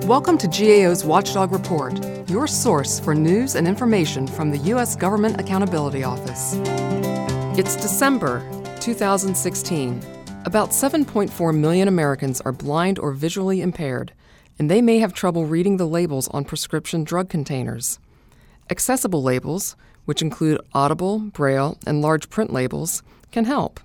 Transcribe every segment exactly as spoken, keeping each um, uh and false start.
Welcome to G A O's Watchdog Report, your source for news and information from the U S Government Accountability Office. It's December two thousand sixteen. About seven point four million Americans are blind or visually impaired, and they may have trouble reading the labels on prescription drug containers. Accessible labels, which include audible, braille, and large print labels, can help.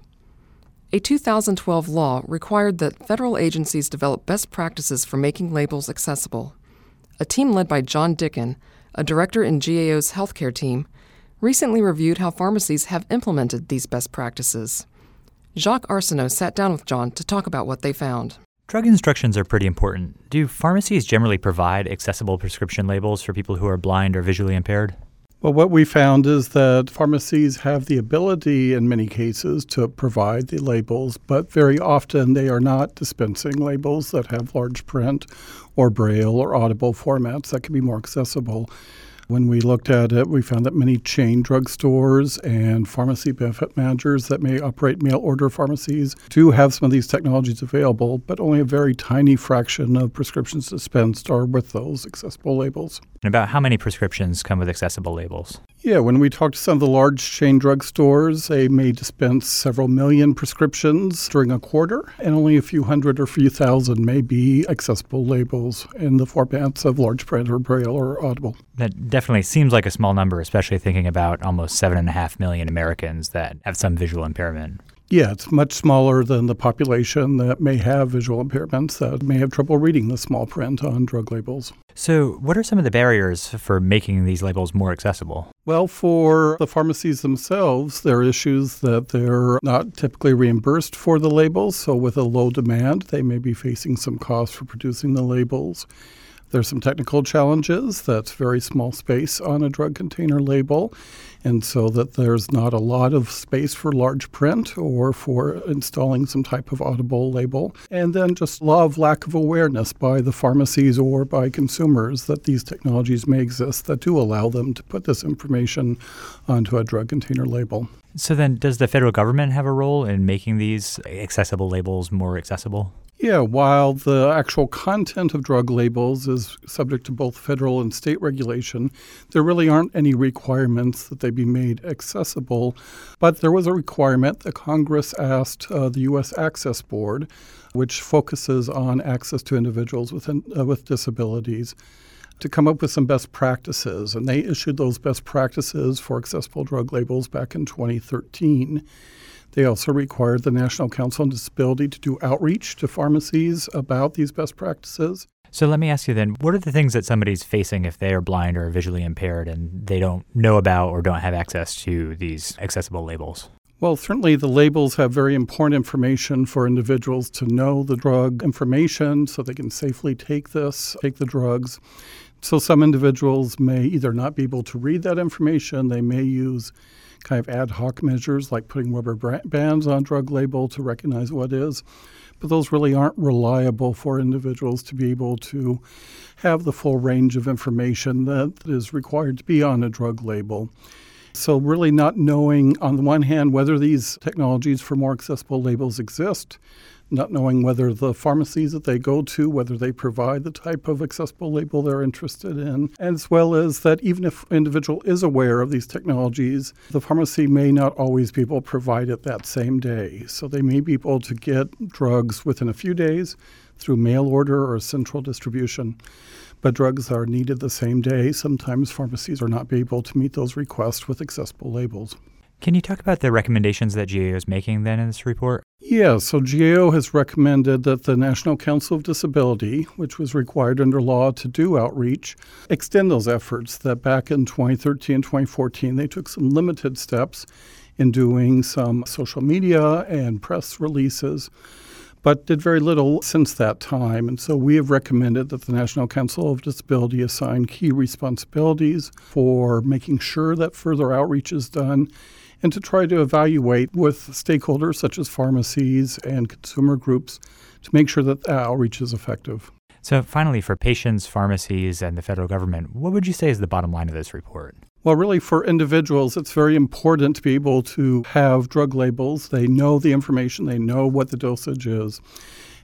A two thousand twelve law required that federal agencies develop best practices for making labels accessible. A team led by John Dicken, a director in G A O's healthcare team, recently reviewed how pharmacies have implemented these best practices. Jacques Arsenault sat down with John to talk about what they found. Drug instructions are pretty important. Do pharmacies generally provide accessible prescription labels for people who are blind or visually impaired? Well, what we found is that pharmacies have the ability in many cases to provide the labels, but very often they are not dispensing labels that have large print or braille or audible formats that can be more accessible. When we looked at it, we found that many chain drugstores and pharmacy benefit managers that may operate mail-order pharmacies do have some of these technologies available, but only a very tiny fraction of prescriptions dispensed are with those accessible labels. And about how many prescriptions come with accessible labels? Yeah, when we talk to some of the large chain drugstores, they may dispense several million prescriptions during a quarter, and only a few hundred or few thousand may be accessible labels in the formats of large print or braille or audible. That definitely seems like a small number, especially thinking about almost seven and a half million Americans that have some visual impairment. Yeah, it's much smaller than the population that may have visual impairments that may have trouble reading the small print on drug labels. So what are some of the barriers for making these labels more accessible? Well, for the pharmacies themselves, there are issues that they're not typically reimbursed for the labels. So with a low demand, they may be facing some costs for producing the labels. There's some technical challenges. That's very small space on a drug container label, and so that there's not a lot of space for large print or for installing some type of audible label. And then just law of lack of awareness by the pharmacies or by consumers that these technologies may exist that do allow them to put this information onto a drug container label. So then does the federal government have a role in making these accessible labels more accessible? Yeah, while the actual content of drug labels is subject to both federal and state regulation, there really aren't any requirements that they be made accessible. But there was a requirement that Congress asked uh, the U S Access Board, which focuses on access to individuals with, uh, with disabilities, to come up with some best practices. And they issued those best practices for accessible drug labels back in twenty thirteen. They also required the National Council on Disability to do outreach to pharmacies about these best practices. So let me ask you then, what are the things that somebody's facing if they are blind or visually impaired and they don't know about or don't have access to these accessible labels? Well, certainly the labels have very important information for individuals to know the drug information so they can safely take this, take the drugs. So some individuals may either not be able to read that information, they may use kind of ad hoc measures like putting rubber bands on drug label to recognize what is. But those really aren't reliable for individuals to be able to have the full range of information that is required to be on a drug label. So really not knowing, on the one hand, whether these technologies for more accessible labels exist, not knowing whether the pharmacies that they go to, whether they provide the type of accessible label they're interested in, as well as that even if an individual is aware of these technologies, the pharmacy may not always be able to provide it that same day. So they may be able to get drugs within a few days through mail order or central distribution. But drugs are needed the same day. Sometimes pharmacies are not able to meet those requests with accessible labels. Can you talk about the recommendations that G A O is making then in this report? Yeah, so G A O has recommended that the National Council of Disability, which was required under law to do outreach, extend those efforts. That back in twenty thirteen and twenty fourteen, they took some limited steps in doing some social media and press releases, but did very little since that time. And so we have recommended that the National Council of Disability assign key responsibilities for making sure that further outreach is done and to try to evaluate with stakeholders such as pharmacies and consumer groups to make sure that the outreach is effective. So finally, for patients, pharmacies, and the federal government, what would you say is the bottom line of this report? Well, really, for individuals, it's very important to be able to have drug labels. They know the information. They know what the dosage is.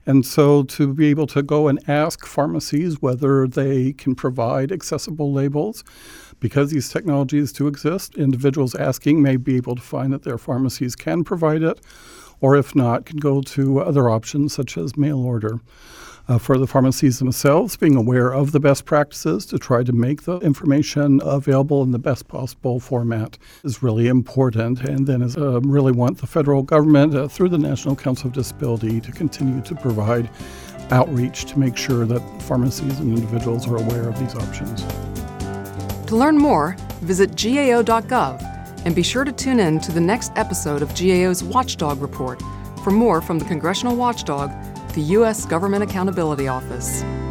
And so to be able to go and ask pharmacies whether they can provide accessible labels, because these technologies do exist, individuals asking may be able to find that their pharmacies can provide it, or if not, can go to other options such as mail order. Uh, for the pharmacies themselves, being aware of the best practices to try to make the information available in the best possible format is really important. And then is, uh, really want the federal government, uh, through the National Council of Disability, to continue to provide outreach to make sure that pharmacies and individuals are aware of these options. To learn more, visit G A O dot gov and be sure to tune in to the next episode of G A O's Watchdog Report for more from the Congressional Watchdog, the U S Government Accountability Office.